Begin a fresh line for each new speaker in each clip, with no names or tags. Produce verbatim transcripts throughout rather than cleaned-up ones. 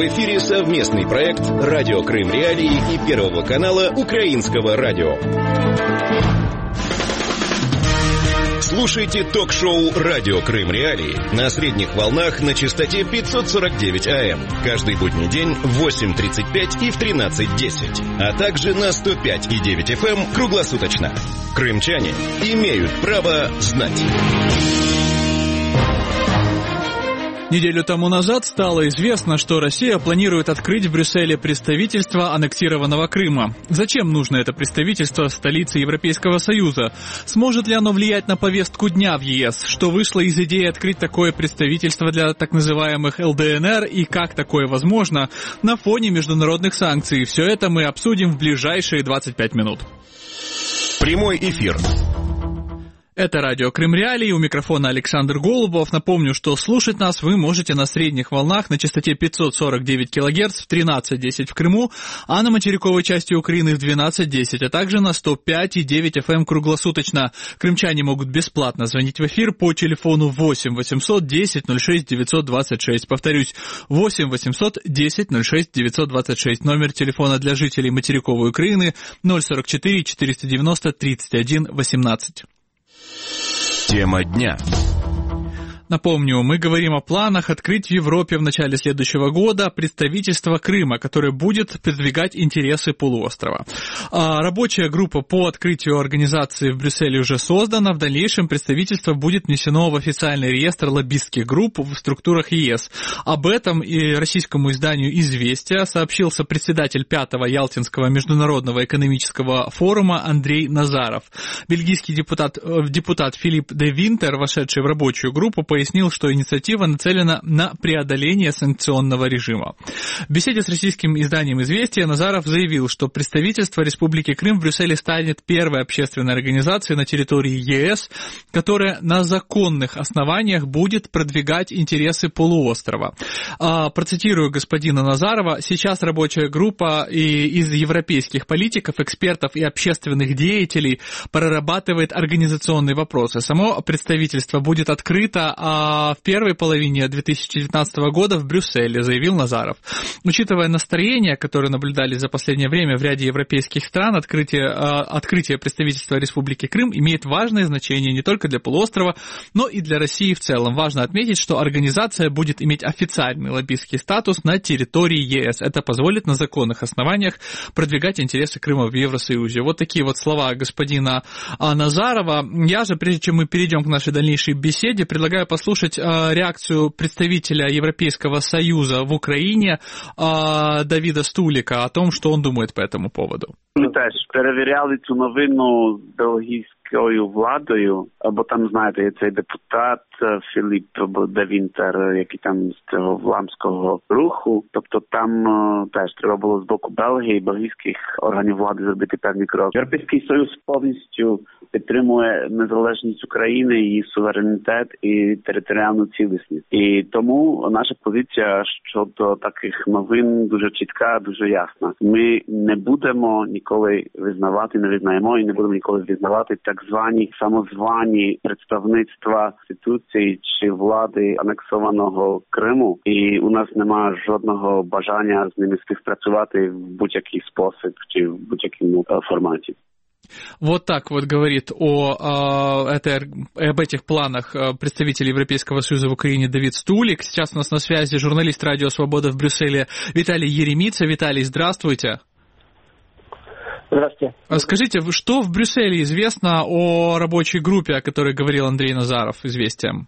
В эфире совместный проект «Радио Крым Реалии» и Первого канала Украинского радио. Слушайте ток-шоу «Радио Крым Реалии» на средних волнах на частоте пятьсот сорок девять АМ. Каждый будний день в восемь тридцать пять и в тринадцать десять. А также на сто пять и девять эф эм круглосуточно. Крымчане имеют право знать.
Неделю тому назад стало известно, что Россия планирует открыть в Брюсселе представительство аннексированного Крыма. Зачем нужно это представительство в столице Европейского Союза? Сможет ли оно влиять на повестку дня в ЕС? Что вышло из идеи открыть такое представительство для так называемых эл дэ эн эр и как такое возможно на фоне международных санкций? Все это мы обсудим в ближайшие двадцать пять минут.
Прямой эфир.
Это радио Крым Реалии, у микрофона Александр Голубов. Напомню, что слушать нас вы можете на средних волнах на частоте пятьсот сорок девять килогерц в тринадцать десять в Крыму, а на материковой части Украины в двенадцать десять, а также на сто пять и девять эф эм круглосуточно. Крымчане могут бесплатно звонить в эфир по телефону восемь восемьсот десять ноль шесть девятьсот двадцать шесть. Повторюсь, восемь восемьсот десять ноль шесть девятьсот двадцать шесть. Номер телефона для жителей материковой Украины ноль сорок четыре четыреста девяносто тридцать один восемнадцать.
Тема дня.
Напомню, мы говорим о планах открыть в Европе в начале следующего года представительство Крыма, которое будет продвигать интересы полуострова. А рабочая группа по открытию организации в Брюсселе уже создана. В дальнейшем представительство будет внесено в официальный реестр лоббистских групп в структурах ЕС. Об этом и российскому изданию «Известия» сообщил сопредседатель пятого Ялтинского международного экономического форума Андрей Назаров. Бельгийский депутат, депутат Филипп де Винтер, вошедший в рабочую группу, пояснил, что инициатива нацелена на преодоление санкционного режима. В беседе с российским изданием «Известия» Назаров заявил, что представительство Республики Крым в Брюсселе станет первой общественной организацией на территории ЕС, которая на законных основаниях будет продвигать интересы полуострова. А, процитирую господина Назарова: «Сейчас рабочая группа и из европейских политиков, экспертов и общественных деятелей прорабатывает организационные вопросы. Само представительство будет открыто а в первой половине две тысячи девятнадцатого года в Брюсселе», заявил Назаров. Учитывая настроения, которые наблюдались за последнее время в ряде европейских стран, открытие, открытие представительства Республики Крым имеет важное значение не только для полуострова, но и для России в целом. Важно отметить, что организация будет иметь официальный лоббистский статус на территории ЕС. Это позволит на законных основаниях продвигать интересы Крыма в Евросоюзе. Вот такие вот слова господина Назарова. Я же, прежде чем мы перейдем к нашей дальнейшей беседе, предлагаю послушать э, реакцию представителя Европейского Союза в Украине э, Давида Стулика о том, что он думает по этому поводу.
Ми теж перевіряли цю новину з бельгійською владою, бо там, знаєте, є цей депутат Філіп де Вінтер, який там з цього вламського руху. Тобто там теж треба було з боку Бельгії, бельгійських органів влади зробити певні кроки. Європейський Союз повністю підтримує незалежність України, її суверенітет і територіальну цілісність. І тому наша позиція щодо таких новин дуже чітка, дуже ясна. Ми не будемо ніколи визнавати, не визнаємо і не будемо ніколи визнавати так звані самозвані представництва інституцій чи влади анексованого Криму. І у нас немає жодного бажання з ними співпрацювати в будь-який спосіб чи в будь-якому форматі.
Вот так вот говорит о, о этой, об этих планах представитель Европейского Союза в Украине Давид Стулик. Сейчас у нас на связи журналист «Радио Свобода» в Брюсселе Виталий Еремица. Виталий, здравствуйте.
Здравствуйте.
Скажите, что в Брюсселе известно о рабочей группе, о которой говорил Андрей Назаров, «Известиям»?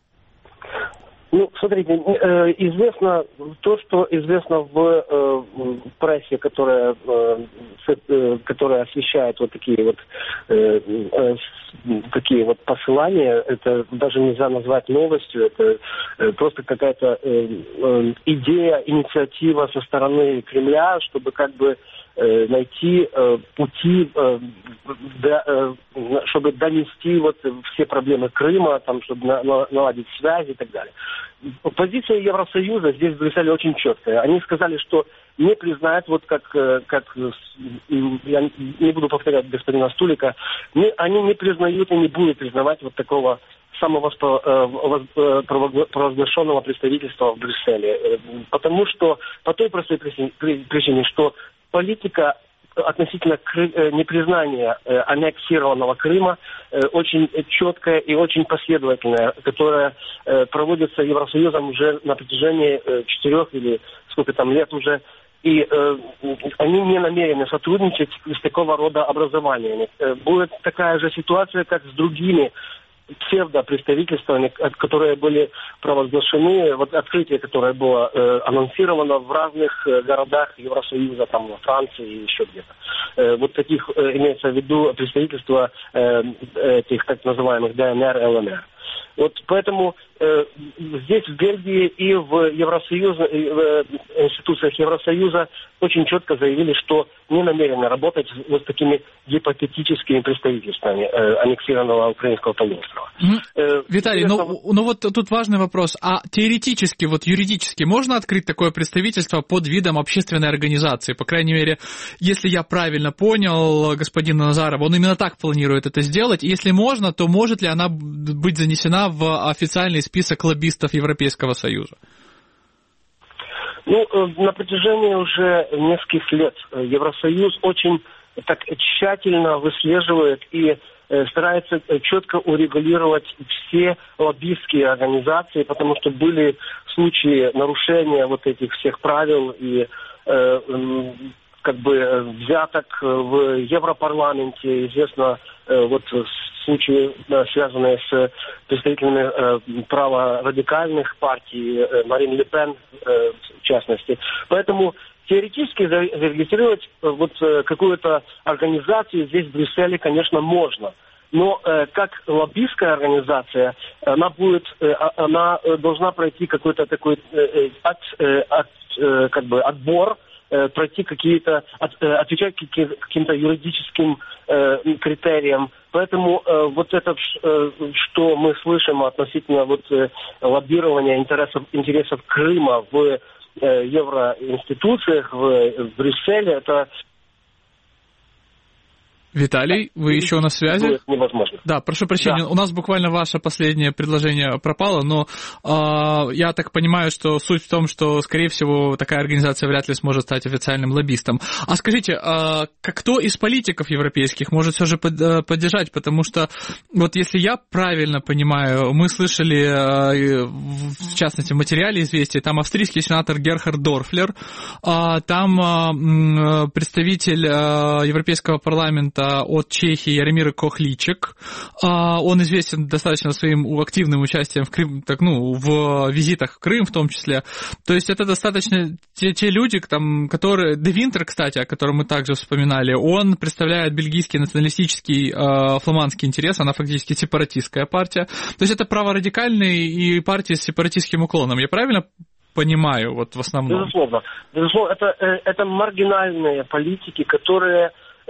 Ну, смотрите, известно то, что известно в прессе, которая, которая освещает вот такие вот такие вот послания. Это даже нельзя назвать новостью, это просто какая-то идея, инициатива со стороны Кремля, чтобы как бы найти пути, чтобы донести вот все проблемы Крыма, там, чтобы наладить связи и так далее. Позиция Евросоюза здесь в Брюсселе очень четкая. Они сказали, что не признают, вот как, как я не буду повторять господина Стулика, не, они не признают и не будут признавать вот такого самопровозглашенного представительства в Брюсселе. Потому что, по той простой причине, что политика относительно непризнания аннексированного Крыма очень четкая и очень последовательная, которая проводится Евросоюзом уже на протяжении четырех или сколько там лет уже. И э, они не намерены сотрудничать с такого рода образованиями. Будет такая же ситуация, как с другими псевдопредставительствами, которые были провозглашены, вот открытие, которое было э, анонсировано в разных э, городах Евросоюза, там, во Франции и еще где-то. Э, вот таких э, имеется в виду представительства э, этих так называемых ДНР, ЛНР. Вот поэтому э, здесь, в Бельгии и в Евросоюзе, и в институциях Евросоюза очень четко заявили, что не намерены работать вот с такими гипотетическими представительствами э, аннексированного украинского полуострова.
Mm-hmm.
Э,
Виталий, ну, ну вот тут важный вопрос. А теоретически, вот юридически можно открыть такое представительство под видом общественной организации? По крайней мере, если я правильно понял господина Назарова, он именно так планирует это сделать. Если можно, то может ли она быть занесена в официальный список лоббистов Европейского Союза?
Ну, на протяжении уже нескольких лет Евросоюз очень так тщательно выслеживает и старается четко урегулировать все лоббистские организации, потому что были случаи нарушения вот этих всех правил и э, как бы взяток в Европарламенте, известно э, вот случаи, да, связанные с представителями э, праворадикальных партий, э, Марин Ле Пен э, в частности. Поэтому теоретически зарегистрировать э, вот э, какую-то организацию здесь в Брюсселе, конечно, можно. Но э, как лоббистская организация, она будет, э, она должна пройти какой-то такой э, от, э, от, э, как бы отбор, пройти какие-то, от, отвечать каким-то юридическим э, критериям. Поэтому э, вот это, э, что мы слышим относительно вот, э, лоббирования интересов, интересов Крыма в э, евроинституциях, в, в Брюсселе, это...
Виталий, вы еще на связи?
Невозможно.
Да, прошу прощения, да. У нас буквально ваше последнее предложение пропало, но э, я так понимаю, что суть в том, что, скорее всего, такая организация вряд ли сможет стать официальным лоббистом. А скажите, э, кто из политиков европейских может все же под, э, поддержать? Потому что, вот если я правильно понимаю, мы слышали, э, в частности, в материале «Известия», там австрийский сенатор Герхард Дорфлер, э, там э, представитель э, Европейского парламента от Чехии Яромир Кохличек. Он известен достаточно своим активным участием в, Крым, так, ну, в визитах в Крым в том числе. То есть это достаточно те, те люди, там, которые... Де Винтер, кстати, о котором мы также вспоминали, он представляет бельгийский националистический э, фламандский интерес, она фактически сепаратистская партия. То есть это праворадикальные и партии с сепаратистским уклоном. Я правильно понимаю, вот в основном?
Безусловно. Безусловно, это, это маргинальные политики, которые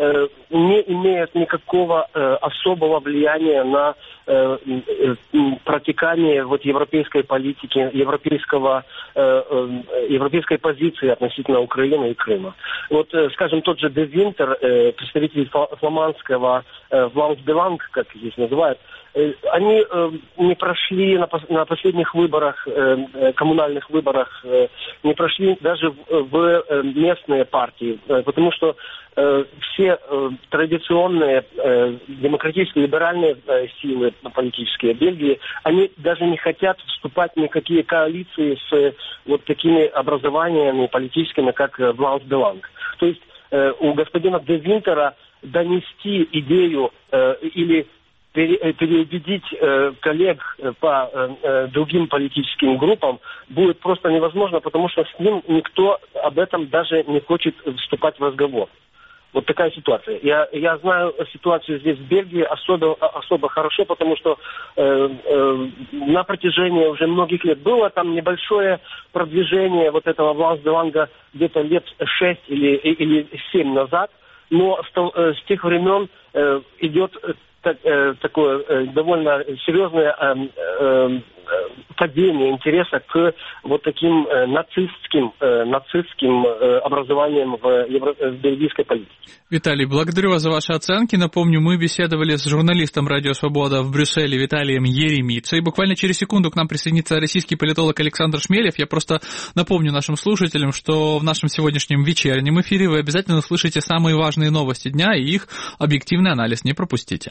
не имеют никакого э, особого влияния на э, э, протекание вот, европейской политики, европейского, э, э, европейской позиции относительно Украины и Крыма. Вот, э, скажем, тот же Де Винтер, э, представитель фламандского э, Вланс де Ланг, как здесь называют, э, они э, не прошли на, пос- на последних выборах, э, коммунальных выборах, э, не прошли даже в, в э, местные партии, э, потому что все э, традиционные э, демократические либеральные э, силы политические Бельгии, они даже не хотят вступать в никакие коалиции с э, вот такими образованиями политическими, как э, Вланс де Ланг. То есть э, у господина Де Винтера донести идею э, или пере, переубедить э, коллег по э, другим политическим группам будет просто невозможно, потому что с ним никто об этом даже не хочет вступать в разговор. Вот такая ситуация. Я, я знаю ситуацию здесь, в Бельгии, особо, особо хорошо, потому что э, э, на протяжении уже многих лет было там небольшое продвижение вот этого Вланс де Ланга где-то лет шесть или, или семь назад, но с, с тех времен э, идет так, э, такое э, довольно серьезное э, э, падение интереса к вот таким э, нацистским, э, нацистским э, образованиям в, евро, в бельгийской политике.
Виталий, благодарю вас за ваши оценки. Напомню, мы беседовали с журналистом «Радио Свобода» в Брюсселе Виталием Еремицей. Буквально через секунду к нам присоединится российский политолог Александр Шмелев. Я просто напомню нашим слушателям, что в нашем сегодняшнем вечернем эфире вы обязательно услышите самые важные новости дня и их объективный анализ. Не пропустите.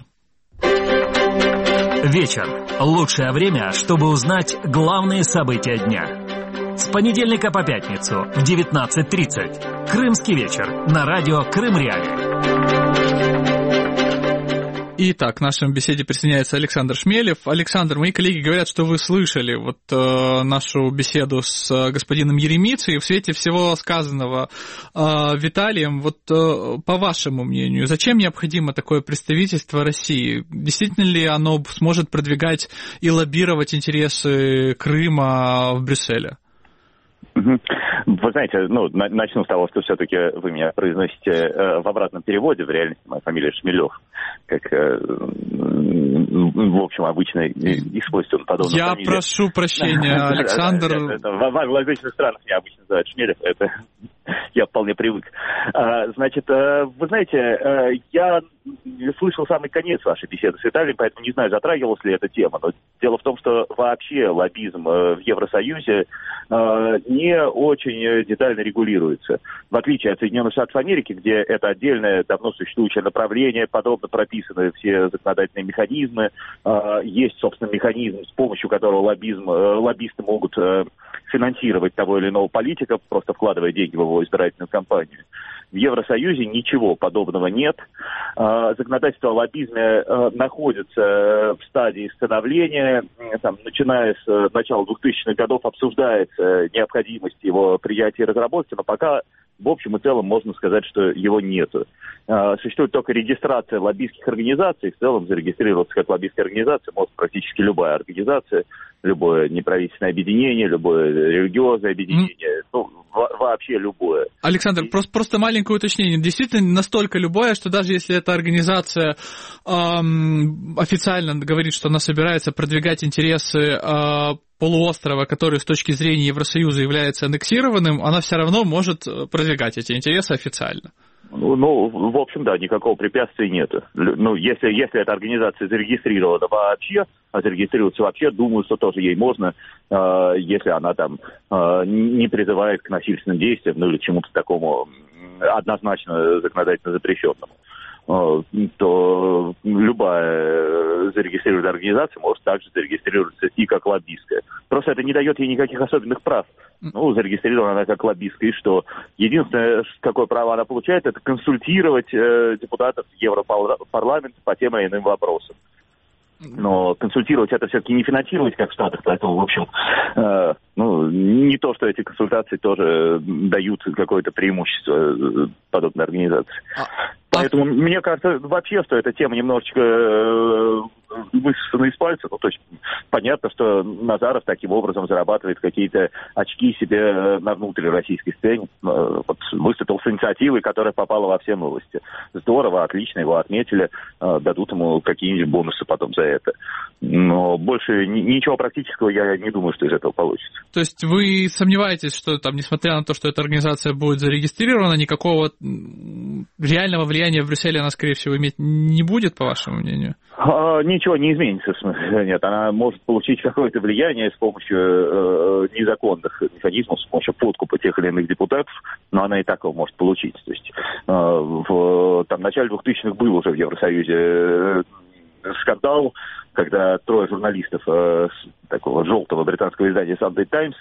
Вечер. Лучшее время, чтобы узнать главные события дня. С понедельника по пятницу в девятнадцать тридцать. Крымский вечер на радио Крым-Реалии.
Итак, к нашей беседе присоединяется Александр Шмелев. Александр, мои коллеги говорят, что вы слышали вот э, нашу беседу с э, господином Еремицей. В свете всего сказанного э, Виталием, вот э, по вашему мнению, зачем необходимо такое представительство России? Действительно ли оно сможет продвигать и лоббировать интересы Крыма в Брюсселе?
Вы знаете, ну, начну с того, что все-таки вы меня произносите э, в обратном переводе. В реальности моя фамилия Шмелев, как, э, в общем, обычно используется подобная
Я
фамилия.
прошу прощения, Александр.
В англоязычных странах меня обычно называют Шмелев, это я вполне привык. Значит, вы знаете, я слышал самый конец вашей беседы с Виталием, поэтому не знаю, затрагивалась ли эта тема, но дело в том, что вообще лоббизм в Евросоюзе не очень детально регулируется. В отличие от Соединенных Штатов Америки, где это отдельное, давно существующее направление, подробно прописаны все законодательные механизмы, есть, собственно, механизм, с помощью которого лоббизм, лоббисты могут финансировать того или иного политика, просто вкладывая деньги в его избирательную кампанию. В Евросоюзе ничего подобного нет. Законодательство о лоббизме находится в стадии становления. Там, начиная с начала двухтысячных годов обсуждается необходимость его принятия и разработки, но пока в общем и целом можно сказать, что его нету. Существует только регистрация лоббистских организаций. В целом зарегистрироваться как лоббистская организация может практически любая организация, любое неправительственное объединение, любое религиозное объединение, mm. ну, вообще любое.
Александр, и... просто, просто маленькое уточнение. Действительно настолько любое, что даже если эта организация эм, официально говорит, что она собирается продвигать интересы э, полуострова, который с точки зрения Евросоюза является аннексированным, она все равно может продвигать эти интересы официально.
Ну, ну, в общем, да, никакого препятствия нет. Ну, если, если эта организация зарегистрирована вообще, а зарегистрироваться вообще, думаю, что тоже ей можно, э, если она там э, не призывает к насильственным действиям, ну или к чему-то такому однозначно законодательно запрещенному, э, то любая зарегистрированная организация может также зарегистрироваться и как лоббистская. Просто это не дает ей никаких особенных прав. Ну, зарегистрирована она как лоббистка, и что? Единственное, какое право она получает, это консультировать э, депутатов Европарламента по тем или иным вопросам. Но консультировать это все-таки не финансировать, как в Штатах, поэтому, в общем, э, ну, не то, что эти консультации тоже дают какое-то преимущество подобной организации. Поэтому а... мне кажется вообще, что эта тема немножечко э, высосана из пальца. Ну, то есть понятно, что Назаров таким образом зарабатывает какие-то очки себе на внутрироссийской сцене. Вот, выступил с инициативой, которая попала во все новости. Здорово, отлично, его отметили. Дадут ему какие-нибудь бонусы потом за это. Но больше ничего практического я не думаю, что из этого получится.
То есть вы сомневаетесь, что там, несмотря на то, что эта организация будет зарегистрирована, никакого реального влияния в Брюсселе она, скорее всего, иметь не будет, по вашему мнению?
А, ничего не изменится, в смысле, нет. Она может получить какое-то влияние с помощью э, незаконных механизмов, с помощью подкупа тех или иных депутатов, но она и так его может получить. То есть э, в там, начале двухтысячных был уже в Евросоюзе э, скандал, когда трое журналистов э, с такого желтого британского издания Sunday Times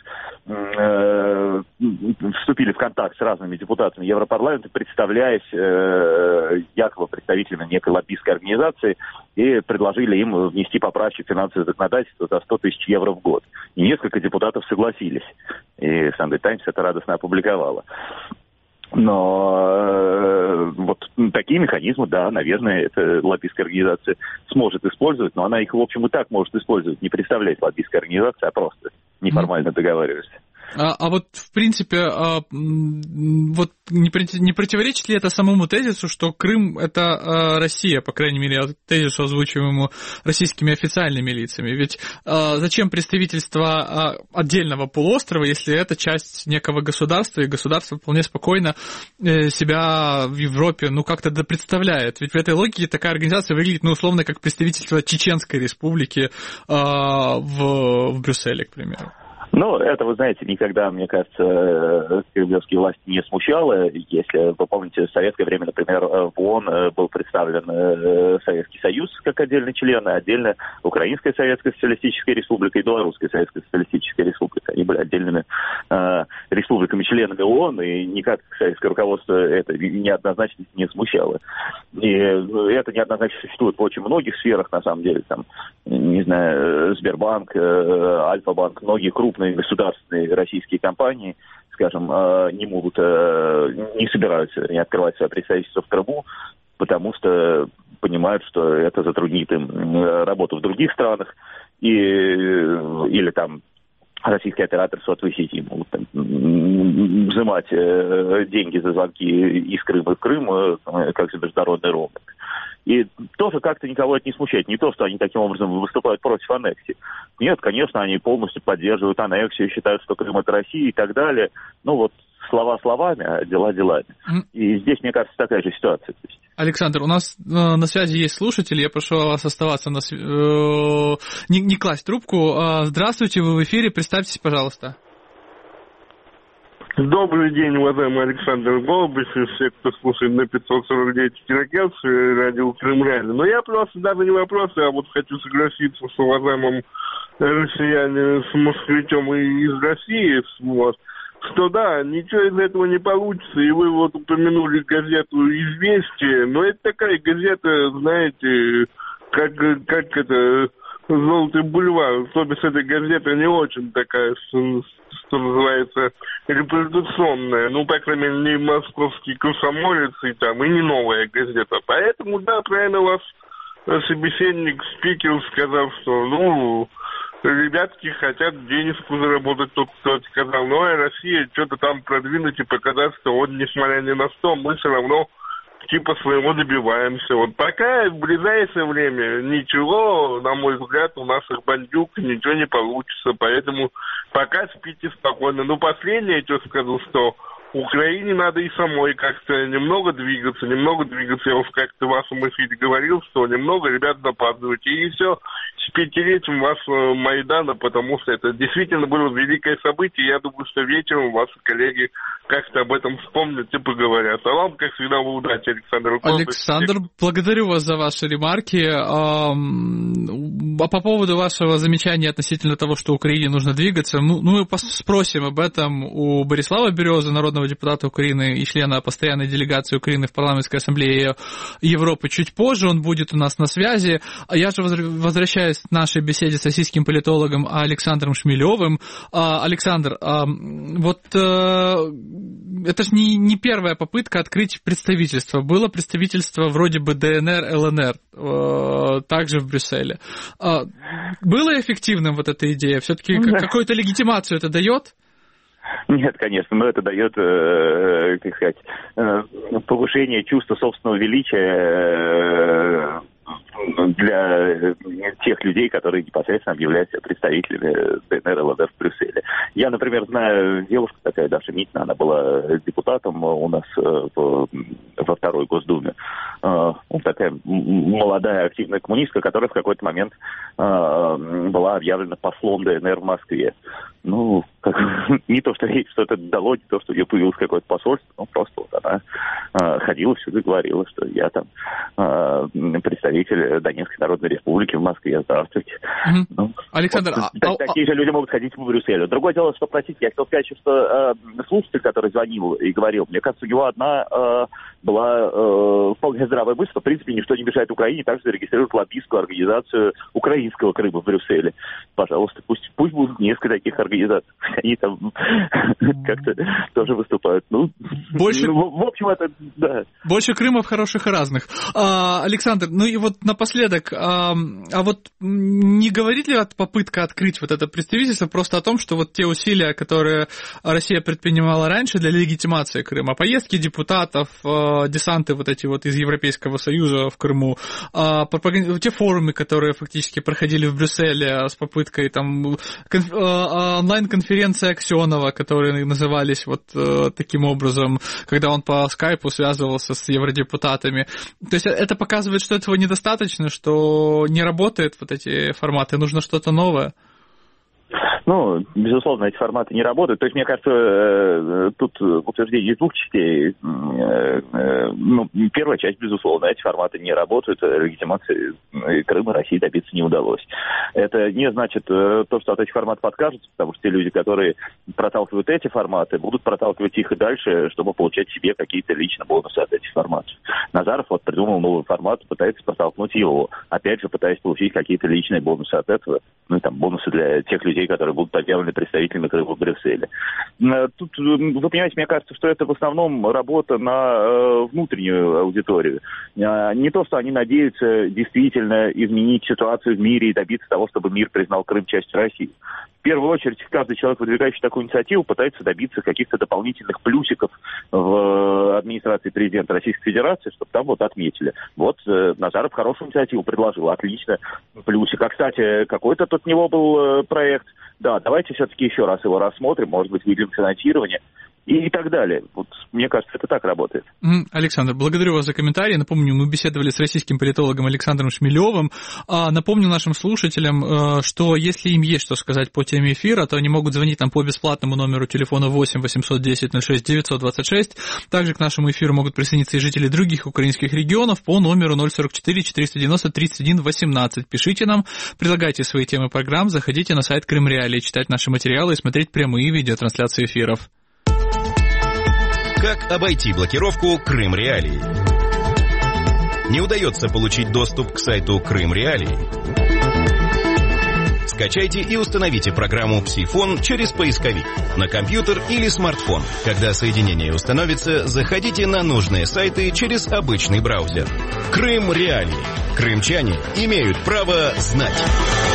э, вступили в контакт с разными депутатами Европарламента, представляясь э, якобы представителями некой лоббистской организации, и предложили им внести поправки в финансовое законодательство за сто тысяч евро в год. И несколько депутатов согласились. И Sunday Times это радостно опубликовала. Но э, вот такие механизмы, да, наверное, эта лоббистская организация сможет использовать, но она их, в общем, и так может использовать, не представляет лоббистской организации, а просто неформально договаривается.
А, а вот, в принципе, а, вот не, не противоречит ли это самому тезису, что Крым — это а, Россия, по крайней мере, тезису, озвучиваемому российскими официальными лицами? Ведь а, зачем представительство а, отдельного полуострова, если это часть некого государства, и государство вполне спокойно э, себя в Европе, ну, как-то представляет? Ведь в этой логике такая организация выглядит, ну, условно, как представительство Чеченской республики а, в, в Брюсселе, к примеру.
Ну, это, вы знаете, никогда, мне кажется, кремлевские власти не смущало. Если вы помните, в советское время, например, в ООН был представлен Советский Союз как отдельный член, а отдельно Украинская Советская Социалистическая Республика и Белорусская Советская Социалистическая Республика. Они были отдельными э, республиками-членами ООН, и никак советское руководство это неоднозначно не смущало. И это неоднозначно существует в очень многих сферах, на самом деле. Там, не знаю, Сбербанк, Альфа-банк, многие крупные государственные российские компании, скажем, не могут, не собираются не открывать свое представительство в Крыму, потому что понимают, что это затруднит им работу в других странах, и, или там российские операторы сотовой сети могут там, взимать деньги за звонки из Крыма в Крым, как за международный роуминг. И тоже как-то никого это не смущает. Не то, что они таким образом выступают против аннексии. Нет, конечно, они полностью поддерживают аннексию, считают, что Крым — это Россия и так далее. Ну вот слова словами, а дела делами. И здесь, мне кажется, такая же ситуация.
Александр, у нас э, на связи есть слушатель, я прошу вас оставаться на связи, э, не, не класть трубку. Э, здравствуйте, вы в эфире, представьтесь, пожалуйста.
Добрый день, уважаемый Александр Голубев и все, кто слушает на пятьсот сорок девять килогерц радио Крым Реально. Но я просто даже не вопрос, а вот хочу согласиться с уважаемым россиянином, с москвичом из России, вот, что да, ничего из этого не получится, и вы вот упомянули газету «Известия», но это такая газета, знаете, как, как это, «Желтый бульвар», то бишь эта газета не очень такая, что называется, репутационная, ну, по крайней мере, не московский комсомолец и там, и не новая газета. Поэтому, да, правильно вас собеседник, спикер сказал, что, ну, ребятки хотят денежку заработать, только кто сказал, ну, а Россия что-то там продвинуть и показать, что вот, несмотря ни на что, мы все равно типа своего добиваемся. Вот пока в ближайшее время ничего, на мой взгляд, у наших бандюк ничего не получится, поэтому пока спите спокойно. Но последнее, что скажу, что Украине надо и самой как-то немного двигаться, немного двигаться. Я уж как-то в вашем эфире говорил, что немного, ребят, запаздывайте. И все с пятилетием вашего Майдана, потому что это действительно было великое событие. Я думаю, что вечером ваши коллеги как-то об этом вспомнят и поговорят. А вам, как всегда, удачи, Александр.
Александр, благодарю вас за ваши ремарки. А по поводу вашего замечания относительно того, что Украине нужно двигаться, ну, мы спросим об этом у Борислава Березы, народного депутата Украины и члена постоянной делегации Украины в парламентской ассамблее Европы. Чуть позже он будет у нас на связи. Я же возвращаюсь к нашей беседе с российским политологом Александром Шмелевым. Александр, вот это же не, не первая попытка открыть представительство. Было представительство вроде бы ДНР, ЛНР, также в Брюсселе. Было эффективным вот эта идея? Все-таки какую-то легитимацию это дает?
Нет, конечно, но это дает, э, как сказать, э, повышение чувства собственного величия э, для тех людей, которые непосредственно являются представителями ДНР, ЛНР в Брюсселе. Я, например, знаю девушку такая, Даша Митина, она была депутатом у нас э, в, во второй Госдуме. Э, такая молодая активная коммунистка, которая в какой-то момент э, была объявлена послом ДНР в Москве. Ну, как, не то, что ей что-то дало, не то, что у нее появилось какое-то посольство, но просто вот она э, ходила всюду и говорила, что я там э, представитель Донецкой Народной Республики в Москве, здравствуйте. Mm-hmm. Ну,
Александр,
вот,
а,
такие
а,
же люди могут ходить по Брюсселю. Другое дело, что, простите, я хотел сказать, что э, слушатель, который звонил и говорил, мне кажется, у него одна э, была э, вполне здравая мысль, что, в принципе, ничто не мешает Украине также зарегистрировать лоббистскую организацию украинского Крыма в Брюсселе. Пожалуйста, пусть, пусть будут несколько таких организаций. они там как-то тоже выступают. Ну,
больше...
в общем, это, да.
Больше Крымов хороших и разных. А, Александр, ну и вот напоследок, а, а вот не говорит ли попытка открыть вот это представительство просто о том, что вот те усилия, которые Россия предпринимала раньше для легитимации Крыма, поездки депутатов, десанты вот эти вот из Европейского Союза в Крыму, те форумы, которые фактически проходили в Брюсселе с попыткой там конф... онлайн-конференции Аксенова, которые назывались вот таким образом, когда он по скайпу связывался с евродепутатами. То есть это показывает, что этого недостаточно, что не работают вот эти форматы, нужно что-то новое.
Ну, безусловно, эти форматы не работают. То есть, мне кажется, тут утверждение из двух частей. Ну, первая часть, безусловно, эти форматы не работают. Легитимации Крыма России добиться не удалось. Это не значит то, что от этих форматов откажутся, потому что те люди, которые проталкивают эти форматы, будут проталкивать их и дальше, чтобы получать себе какие-то лично бонусы от этих форматов. Назаров вот придумал новый формат, пытается протолкнуть его. Опять же, пытаясь получить какие-то личные бонусы от этого. Ну, там, бонусы для тех людей, которые будут объявлены представителями Крыма в Брюсселе. Тут, вы понимаете, мне кажется, что это в основном работа на внутреннюю аудиторию. Не то, что они надеются действительно изменить ситуацию в мире и добиться того, чтобы мир признал Крым частью России. В первую очередь, каждый человек, выдвигающий такую инициативу, пытается добиться каких-то дополнительных плюсиков в администрации президента Российской Федерации, чтобы там вот отметили. Вот Назаров хорошую инициативу предложил, отлично, плюсик. А, кстати, какой-то тут у него был проект. Да, давайте все-таки еще раз его рассмотрим, может быть, выделим финансирование и так далее. Вот, мне кажется, это так работает.
Александр, благодарю вас за комментарий. Напомню, мы беседовали с российским политологом Александром Шмелевым. Напомню нашим слушателям, что если им есть что сказать по теме эфира, то они могут звонить нам по бесплатному номеру телефона восемь восемьсот десять ноль шесть девятьсот двадцать шесть. Также к нашему эфиру могут присоединиться и жители других украинских регионов по номеру ноль сорок четыре четыреста девяносто тридцать один восемнадцать. Пишите нам, предлагайте свои темы программ, заходите на сайт Крым Реалии, читать наши материалы и смотреть прямые видеотрансляции эфиров.
Как обойти блокировку Крым Реалии? Не удается получить доступ к сайту Крым Реалии? Скачайте и установите программу Псифон через поисковик на компьютер или смартфон. Когда соединение установится, заходите на нужные сайты через обычный браузер. Крым Реалии. Крымчане имеют право знать.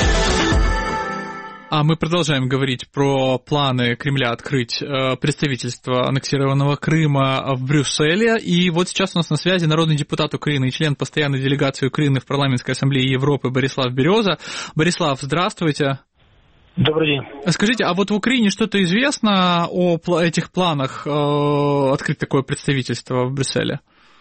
А мы продолжаем говорить про планы Кремля открыть э, представительство аннексированного Крыма в Брюсселе. И вот сейчас у нас на связи народный депутат Украины и член постоянной делегации Украины в Парламентской ассамблее Европы Борислав Береза. Борислав, здравствуйте.
Добрый день.
Скажите, а вот в Украине что-то известно о этих планах э, открыть такое представительство в Брюсселе?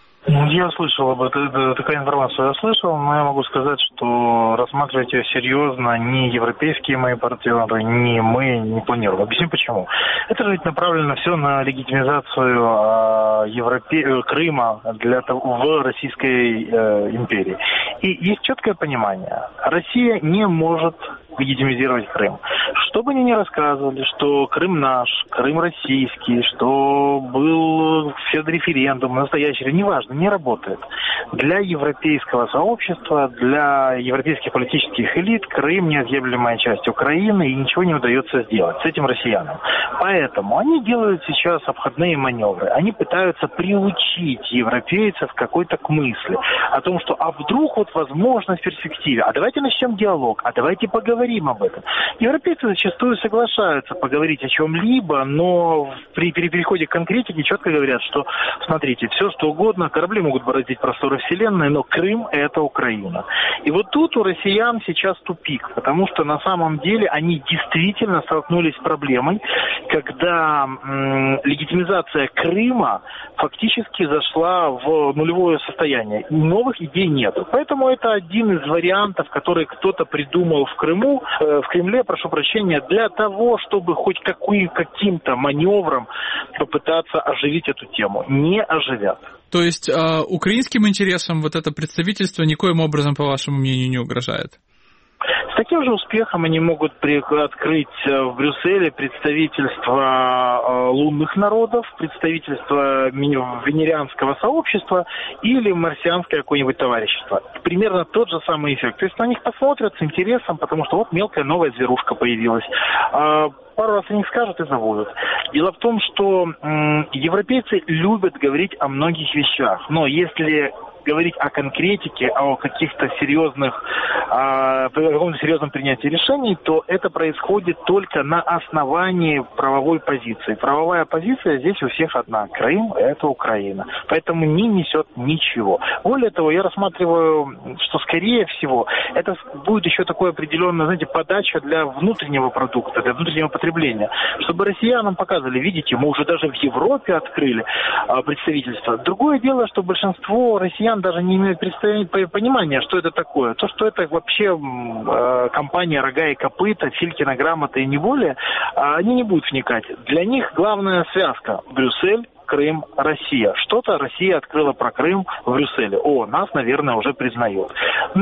Я слышал об этом, такая информация я слышал, но я могу сказать, что рассматривать ее серьезно ни европейские мои партнеры, ни мы не планируем. Объясню почему. Это же ведь направлено все на легитимизацию э, Европе... Крыма для того, в Российской э, империи. И есть четкое понимание. Россия не может легитимизировать Крым. Что бы они ни рассказывали, что Крым наш, Крым российский, что был псевдореферендум, настоящий, неважно, не работает. Для европейского сообщества, для европейских политических элит Крым неотъемлемая часть Украины, и ничего не удается сделать с этим россиянам. Поэтому они делают сейчас обходные маневры. Они пытаются приучить европейцев какой-то к мысли о том, что а вдруг вот возможность в перспективе, а давайте начнем диалог, а давайте поговорим об этом. Европейцы зачастую соглашаются поговорить о чем-либо, но при переходе к конкретике четко говорят, что, смотрите, все что угодно, корабли могут бороздить просторы Вселенной, но Крым – это Украина. И вот тут у россиян сейчас тупик, потому что на самом деле они действительно столкнулись с проблемой, когда м, легитимизация Крыма фактически зашла в нулевое состояние. Новых идей нет. Поэтому это один из вариантов, который кто-то придумал в Крыму, э, в Кремле, прошу прощения, для того, чтобы хоть какой, каким-то маневром попытаться оживить эту тему. Не оживят.
То есть э, украинским интересам вот это представительство никоим образом, по вашему мнению, не угрожает?
С таким же успехом они могут открыть в Брюсселе представительство лунных народов, представительство венерианского сообщества или марсианское какое-нибудь товарищество. Примерно тот же самый эффект. То есть на них посмотрят с интересом, потому что вот мелкая новая зверушка появилась. пару раз они скажут и забудут. Дело в том, что м, европейцы любят говорить о многих вещах, но если говорить о конкретике, о каких-то серьезных, о каком-то серьезном принятии решений, то это происходит только на основании правовой позиции. Правовая позиция здесь у всех одна. Крым – это Украина. Поэтому не несет ничего. Более того, я рассматриваю, что, скорее всего, это будет еще такое определенное, знаете, подача для внутреннего продукта, для внутреннего потребления. Чтобы россиянам показывали, видите, мы уже даже в Европе открыли а, представительство. Другое дело, что большинство россиян даже не имеют понимания, что это такое. То, что это вообще э, компания «Рога и копыта», Филькина грамота и не более, они не будут вникать. Для них главная связка – Брюссель, Крым, Россия. Что-то Россия открыла про Крым в Брюсселе. О, нас, наверное, уже признают.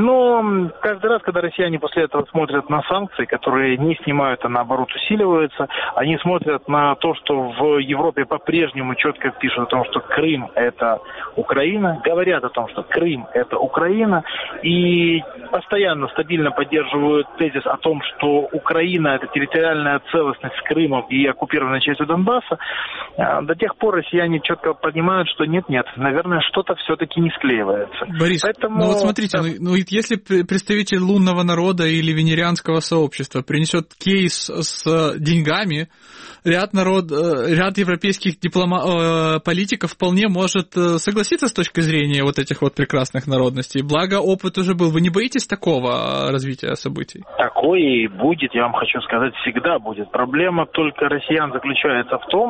Но каждый раз, когда россияне после этого смотрят на санкции, которые не снимают, а наоборот усиливаются, они смотрят на то, что в Европе по-прежнему четко пишут о том, что Крым – это Украина, говорят о том, что Крым – это Украина, и постоянно, стабильно поддерживают тезис о том, что Украина – это территориальная целостность с Крымом и оккупированной частью Донбасса, до тех пор Россия они четко понимают, что нет-нет, наверное, что-то все-таки не склеивается.
Борис,
Поэтому...
ну вот смотрите, да. ну, ну если представитель лунного народа или венерианского сообщества принесет кейс с деньгами, ряд, народ, ряд европейских диплома... политиков вполне может согласиться с точки зрения вот этих вот прекрасных народностей. Благо, опыт уже был. Вы не боитесь такого развития событий?
Такое и будет, я вам хочу сказать, всегда будет. Проблема только россиян заключается в том,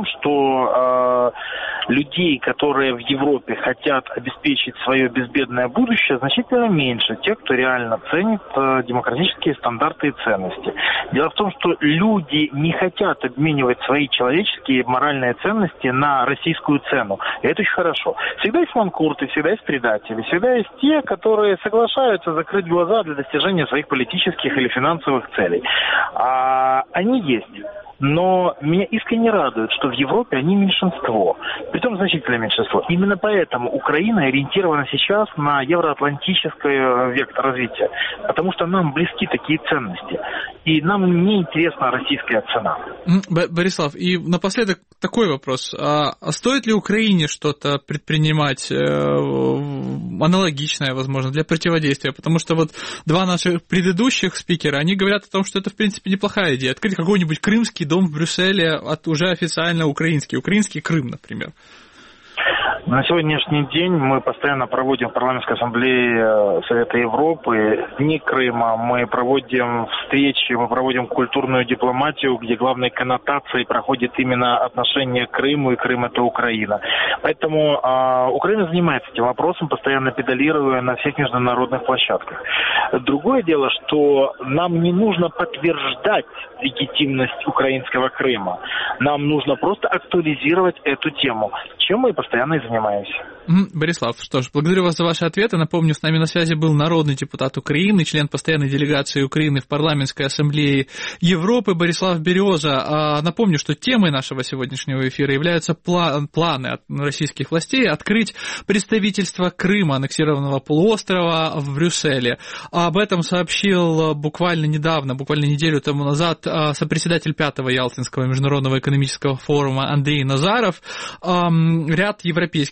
что э, людей, которые в Европе хотят обеспечить свое безбедное будущее, значительно меньше тех, кто реально ценит э, демократические стандарты и ценности. Дело в том, что люди не хотят обменивать свои человеческие моральные ценности на российскую цену. И это очень хорошо. Всегда есть манкурты, всегда есть предатели, всегда есть те, которые соглашаются закрыть глаза для достижения своих политических или финансовых целей. А они есть. Но меня искренне радует, что в Европе они меньшинство, притом значительное меньшинство. Именно поэтому Украина ориентирована сейчас на евроатлантический вектор развития, потому что нам близки такие ценности, и нам не интересна российская цена.
Борислав, и напоследок такой вопрос. А стоит ли Украине что-то предпринимать э, аналогичное, возможно, для противодействия? Потому что вот два наших предыдущих спикера, они говорят о том, что это, в принципе, неплохая идея. Открыть какой-нибудь крымский дом в Брюсселе, от уже официально украинский, украинский Крым, например.
На сегодняшний день мы постоянно проводим в парламентской ассамблее Совета Европы Дни Крыма, мы проводим встречи, мы проводим культурную дипломатию, где главной коннотацией проходит именно отношение к Крыму, и Крым – это Украина. Поэтому э, Украина занимается этим вопросом, постоянно педалируя на всех международных площадках. Другое дело, что нам не нужно подтверждать легитимность украинского Крыма. Нам нужно просто актуализировать эту тему, чем мы постоянно и занимаемся.
Борислав, что ж, благодарю вас за ваши ответы. Напомню, с нами на связи был народный депутат Украины, член постоянной делегации Украины в парламентской ассамблее Европы Борислав Береза. Напомню, что темой нашего сегодняшнего эфира являются планы от российских властей открыть представительство Крыма, аннексированного полуострова, в Брюсселе. Об этом сообщил буквально недавно, буквально неделю тому назад, сопредседатель пятого Ялтинского международного экономического форума Андрей Назаров. Ряд европейских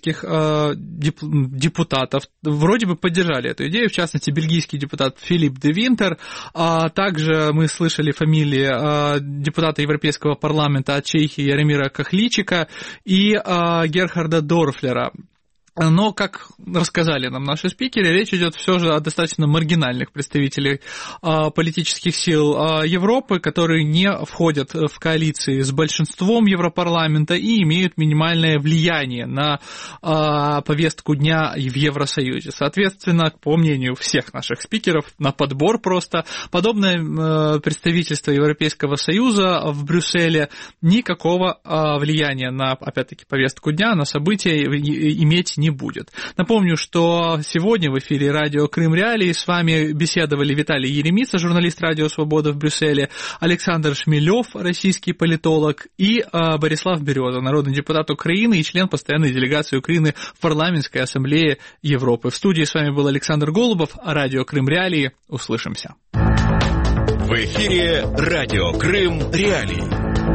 депутатов вроде бы поддержали эту идею, в частности, бельгийский депутат Филипп де Винтер, а также мы слышали фамилии депутата Европейского парламента от Чехии Яромира Кохличика и Герхарда Дорфлера. Но, как рассказали нам наши спикеры, речь идет все же о достаточно маргинальных представителях а, политических сил а, Европы, которые не входят в коалиции с большинством Европарламента и имеют минимальное влияние на а, повестку дня в Евросоюзе. Соответственно, по мнению всех наших спикеров, на подбор просто, подобное а, представительство Европейского Союза в Брюсселе никакого а, влияния на, опять-таки, повестку дня, на события иметь не не будет. Напомню, что сегодня в эфире радио Крым Реалии с вами беседовали Виталий Еремица, журналист Радио Свобода в Брюсселе, Александр Шмелев, российский политолог, и а, Борислав Береза, народный депутат Украины и член постоянной делегации Украины в парламентской ассамблее Европы. В студии с вами был Александр Голубов, радио Крым Реалии. Услышимся.
В эфире радио Крым Реалии.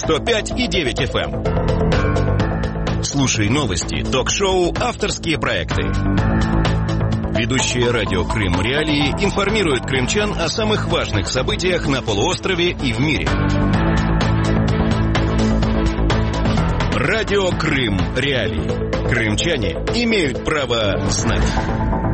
сто пять и девять эф эм. Слушай новости, ток-шоу, авторские проекты. Ведущие радио Крым Реалии информируют крымчан о самых важных событиях на полуострове и в мире. Радио Крым Реалии. Крымчане имеют право знать.